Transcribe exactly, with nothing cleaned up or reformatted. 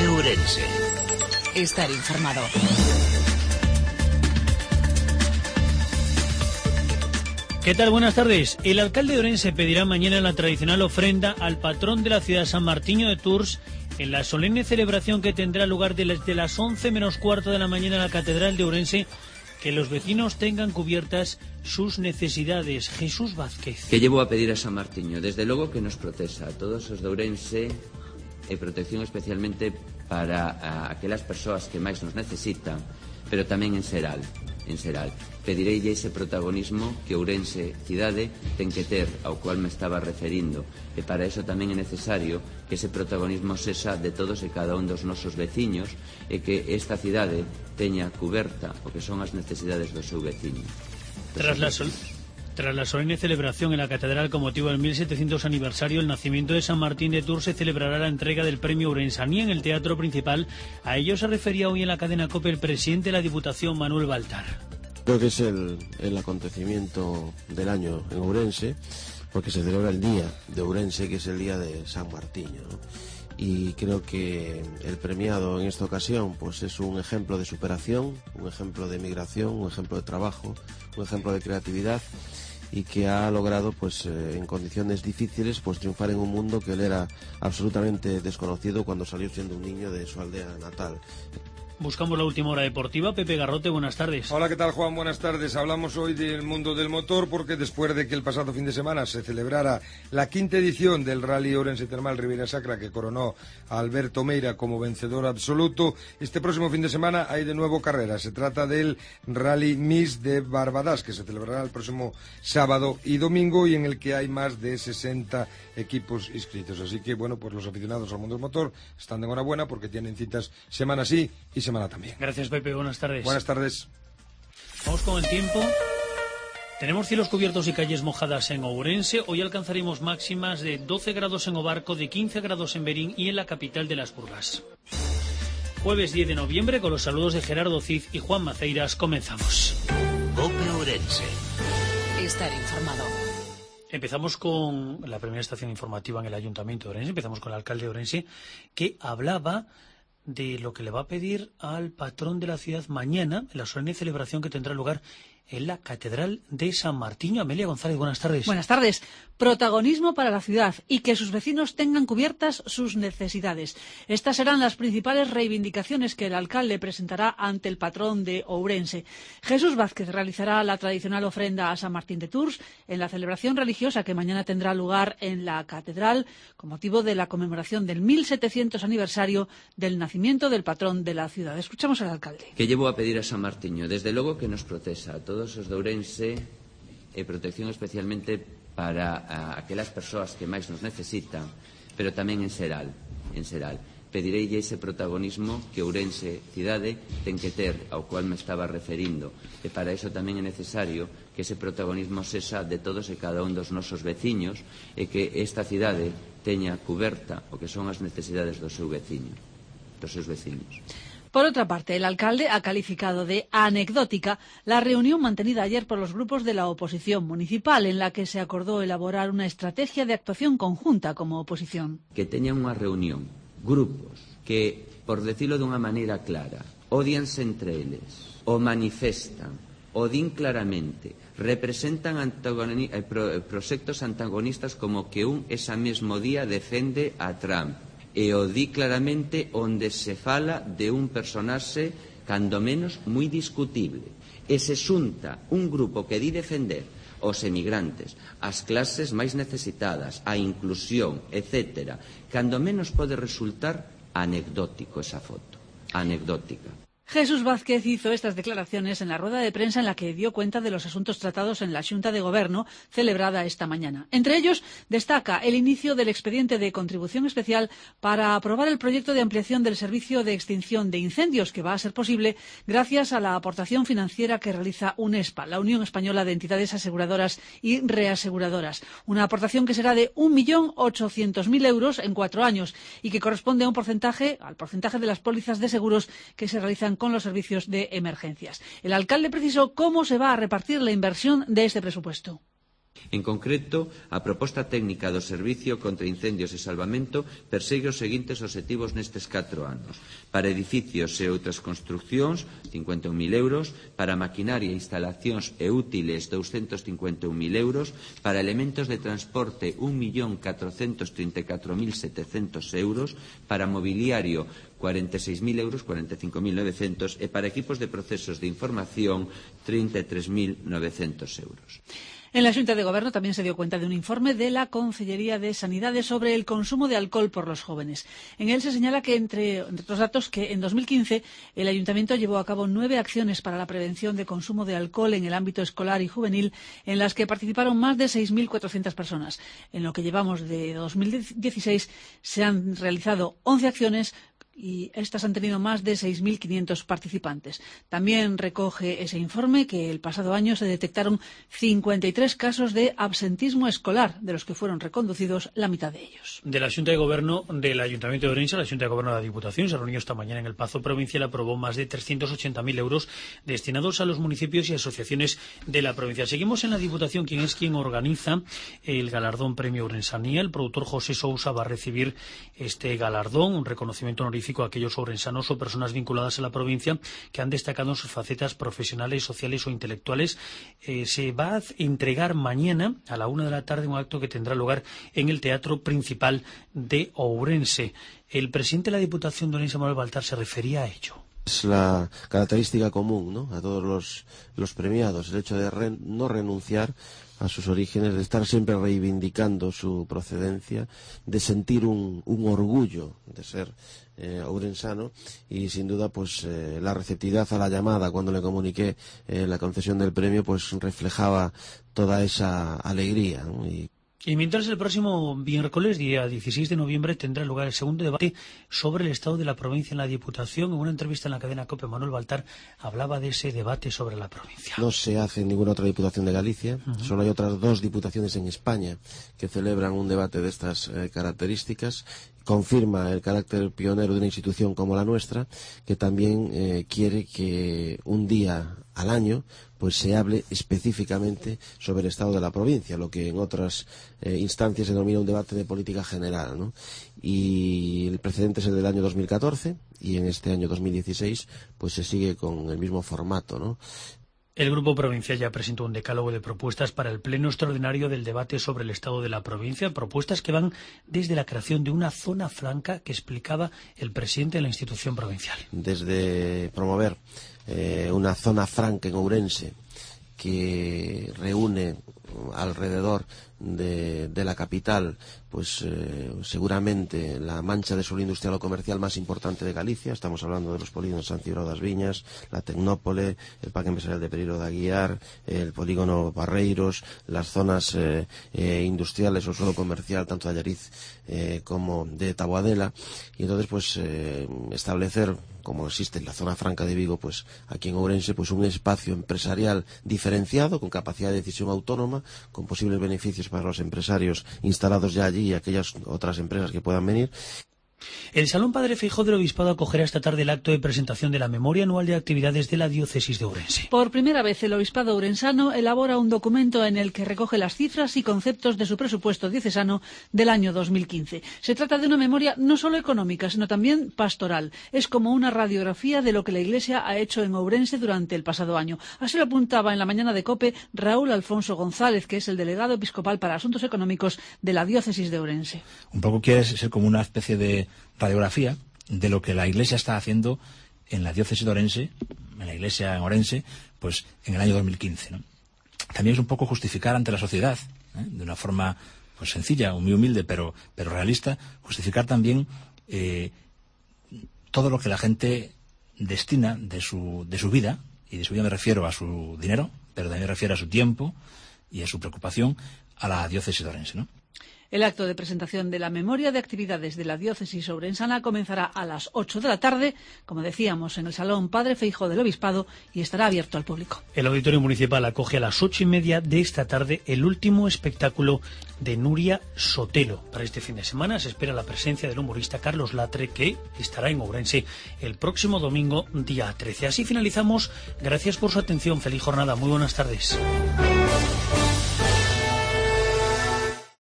COPE Ourense. Estar informado. ¿Qué tal? Buenas tardes. El alcalde de Ourense pedirá mañana la tradicional ofrenda al patrón de la ciudad, San Martiño de Tours, en la solemne celebración que tendrá lugar desde las once menos cuarto de la mañana en la Catedral de Ourense, que los vecinos tengan cubiertas sus necesidades. Jesús Vázquez. Que llevo a pedir a San Martiño? Desde logo que nos proteja a todos os de Ourense, e protección especialmente para a, aquelas persoas que máis nos necesitan, pero tamén en xeral, en xeral. Pedireille ese protagonismo que Ourense, cidade, ten que ter, ao cual me estaba referindo, e para iso tamén é necesario que ese protagonismo sexa de todos e cada un dos nosos veciños e que esta cidade teña cuberta o que son as necesidades do seu veciño. Tras la, sol tras la solemne celebración en la Catedral con motivo del mil setecientos aniversario del nacimiento de San Martín de Tours, se celebrará la entrega del premio Ourensaní en el Teatro Principal. A ello se refería hoy en la cadena COPE el presidente de la Diputación, Manuel Baltar. Creo que es el, el acontecimiento del año en Ourense, porque se celebra el día de Ourense, que es el día de San Martiño, ¿no? Y creo que el premiado en esta ocasión pues es un ejemplo de superación, un ejemplo de migración, un ejemplo de trabajo, un ejemplo de creatividad, y que ha logrado pues eh, en condiciones difíciles pues triunfar en un mundo que él era absolutamente desconocido cuando salió siendo un niño de su aldea natal. Buscamos la última hora deportiva. Pepe Garrote, buenas tardes. Hola, ¿qué tal, Juan? Buenas tardes. Hablamos hoy del mundo del motor porque después de que el pasado fin de semana se celebrara la quinta edición del Rally Ourense Termal Ribeira Sacra, que coronó a Alberto Meira como vencedor absoluto, este próximo fin de semana hay de nuevo carrera. Se trata del Rally Miss de Barbadas, que se celebrará el próximo sábado y domingo, y en el que hay más de sesenta equipos inscritos. Así que, bueno, pues los aficionados al mundo del motor están de enhorabuena porque tienen citas semana sí y semana también. Gracias, Pepe. Buenas tardes. Buenas tardes. Vamos con el tiempo. Tenemos cielos cubiertos y calles mojadas en Ourense. Hoy alcanzaremos máximas de doce grados en Obarco, de quince grados en Berín y en la capital de las Burgas. Jueves diez de noviembre, con los saludos de Gerardo Cid y Juan Maceiras, comenzamos. COPE Ourense. Estar informado. Empezamos con la primera estación informativa en el Ayuntamiento de Ourense. Empezamos con el alcalde de Ourense, que hablaba de lo que le va a pedir al patrón de la ciudad mañana, en la solemne celebración que tendrá lugar en la Catedral de San Martiño. Amelia González, buenas tardes. Buenas tardes. Protagonismo para la ciudad y que sus vecinos tengan cubiertas sus necesidades. Estas serán las principales reivindicaciones que el alcalde presentará ante el patrón de Ourense. Jesús Vázquez realizará la tradicional ofrenda a San Martín de Tours en la celebración religiosa que mañana tendrá lugar en la Catedral con motivo de la conmemoración del mil setecientos aniversario del nacimiento del patrón de la ciudad. Escuchamos al alcalde. Que llevo a pedir a San Martiño? Desde logo que nos proteja a todos os de Ourense, e protección especialmente para a, aquelas persoas que máis nos necesitan, pero tamén en xeral, en xeral. Pedireille ese protagonismo que Ourense, cidade, ten que ter, ao cual me estaba referindo, e para iso tamén é necesario que ese protagonismo sexa de todos e cada un dos nosos veciños e que esta cidade teña cuberta o que son as necesidades do seu veciño, dos seus veciños. Por otra parte, el alcalde ha calificado de anecdótica la reunión mantenida ayer por los grupos de la oposición municipal, en la que se acordó elaborar una estrategia de actuación conjunta como oposición. Que teñan unha reunión, grupos, que, por decirlo dunha maneira clara, odianse entre eles, o manifestan, o din claramente, representan antagoni- eh, pro- proxectos antagonistas como que un ese mesmo día defende a Trump, e o di claramente onde se fala de un personaxe cando menos moi discutible, e se xunta un grupo que di defender os emigrantes, as clases máis necesitadas, a inclusión, etcétera, cando menos pode resultar anecdótico esa foto, anecdótica. Jesús Vázquez hizo estas declaraciones en la rueda de prensa en la que dio cuenta de los asuntos tratados en la Xunta de Goberno celebrada esta mañana. Entre ellos, destaca el inicio del expediente de contribución especial para aprobar el proyecto de ampliación del servicio de extinción de incendios, que va a ser posible gracias a la aportación financiera que realiza UNESPA, la Unión Española de Entidades Aseguradoras y Reaseguradoras. Una aportación que será de un millón ochocientos mil euros en cuatro años y que corresponde a un porcentaje, al porcentaje de las pólizas de seguros que se realizan con los servicios de emergencias. El alcalde precisó cómo se va a repartir la inversión de este presupuesto. En concreto, a proposta técnica do Servicio contra Incendios e Salvamento persegue os seguintes obxectivos nestes catro anos. Para edificios e outras construccións, cincuenta e un mil euros. Para maquinaria, instalacións e útiles, douscentos cincuenta e un mil euros. Para elementos de transporte, un millón catrocentos trinta e catro mil setecentos euros. Para mobiliario, cuarenta e seis mil euros, cuarenta e cinco mil novecentos. E para equipos de procesos de información, trinta e tres mil novecentos euros. En la Xunta de Gobierno también se dio cuenta de un informe de la Consellería de Sanidade sobre el consumo de alcohol por los jóvenes. En él se señala que, entre, entre otros datos, que en dos mil quince el Ayuntamiento llevó a cabo nueve acciones para la prevención de consumo de alcohol en el ámbito escolar y juvenil, en las que participaron más de seis mil cuatrocientas personas. En lo que llevamos de dos mil dieciséis se han realizado once acciones y estas han tenido más de seis mil quinientos participantes. También recoge ese informe que el pasado año se detectaron cincuenta y tres casos de absentismo escolar, de los que fueron reconducidos la mitad de ellos. De la Xunta de Gobierno del Ayuntamiento de Ourense, la Xunta de Gobierno de la Diputación se reunió esta mañana en el Pazo Provincial, aprobó más de trescientos ochenta mil euros destinados a los municipios y asociaciones de la provincia. Seguimos en la Diputación, quien es quien organiza el galardón Premio Ourensanía. El productor José Sousa va a recibir este galardón, un reconocimiento honorífico a aquellos ourensanos o personas vinculadas a la provincia que han destacado en sus facetas profesionales, sociales o intelectuales. Eh, se va a entregar mañana a la una de la tarde un acto que tendrá lugar en el Teatro Principal de Ourense. El presidente de la Diputación de Ourense, Manuel Baltar, se refería a ello. Es la característica común, ¿no?, a todos los, los premiados, el hecho de re, no renunciar a sus orígenes, de estar siempre reivindicando su procedencia, de sentir un, un orgullo de ser eh, ourensano, y sin duda pues eh, la receptividad a la llamada cuando le comuniqué eh, la concesión del premio pues reflejaba toda esa alegría, ¿no? Y Y mientras, el próximo miércoles, día dieciséis de noviembre, tendrá lugar el segundo debate sobre el estado de la provincia en la Diputación. En una entrevista en la cadena COPE, Manuel Baltar hablaba de ese debate sobre la provincia. No se hace en ninguna otra Diputación de Galicia. Uh-huh. Solo hay otras dos diputaciones en España que celebran un debate de estas eh, características. Confirma el carácter pionero de una institución como la nuestra, que también eh, quiere que un día al año pues se hable específicamente sobre el estado de la provincia, lo que en otras eh, instancias se denomina un debate de política general, ¿no? Y el precedente es el del año dos mil catorce, y en este año dos mil dieciséis pues se sigue con el mismo formato, ¿no? El Grupo Provincial ya presentó un decálogo de propuestas para el pleno extraordinario del debate sobre el estado de la provincia, propuestas que van desde la creación de una zona franca que explicaba el presidente de la institución provincial. Desde promover eh, una zona franca en Ourense que reúne alrededor de, de la capital pues eh, seguramente la mancha de suelo industrial o comercial más importante de Galicia. Estamos hablando de los polígonos San Cibrao das Viñas, la Tecnópole, el Parque Empresarial de Pereiro de Aguiar, el polígono Barreiros, las zonas eh, eh, industriales o suelo comercial tanto de Allariz eh, como de Taboadela, y entonces pues eh, establecer, como existe en la zona franca de Vigo, pues aquí en Ourense, pues un espacio empresarial diferenciado, con capacidad de decisión autónoma, con posibles beneficios para los empresarios instalados ya allí y aquellas otras empresas que puedan venir. El Salón Padre Feijóo del Obispado acogerá esta tarde el acto de presentación de la Memoria Anual de Actividades de la Diócesis de Ourense. Por primera vez, el Obispado ourensano elabora un documento en el que recoge las cifras y conceptos de su presupuesto diocesano del año dos mil quince. Se trata de una memoria no solo económica, sino también pastoral. Es como una radiografía de lo que la Iglesia ha hecho en Ourense durante el pasado año. Así lo apuntaba en la mañana de COPE Raúl Alfonso González, que es el delegado episcopal para Asuntos Económicos de la Diócesis de Ourense. Un poco quiere ser como una especie de radiografía de lo que la Iglesia está haciendo en la diócesis de Ourense, en la Iglesia en Ourense, pues en el año dos mil quince, ¿no? También es un poco justificar ante la sociedad, ¿eh?, de una forma pues sencilla, muy humilde, pero, pero realista, justificar también eh, todo lo que la gente destina de su, de su vida, y de su vida me refiero a su dinero, pero también me refiero a su tiempo y a su preocupación, a la diócesis de Ourense, ¿no? El acto de presentación de la memoria de actividades de la diócesis ourensana comenzará a las ocho de la tarde, como decíamos, en el Salón Padre Feijóo del Obispado, y estará abierto al público. El Auditorio Municipal acoge a las ocho y media de esta tarde el último espectáculo de Nuria Sotelo. Para este fin de semana se espera la presencia del humorista Carlos Latre, que estará en Ourense el próximo domingo, día trece. Así finalizamos. Gracias por su atención. Feliz jornada. Muy buenas tardes.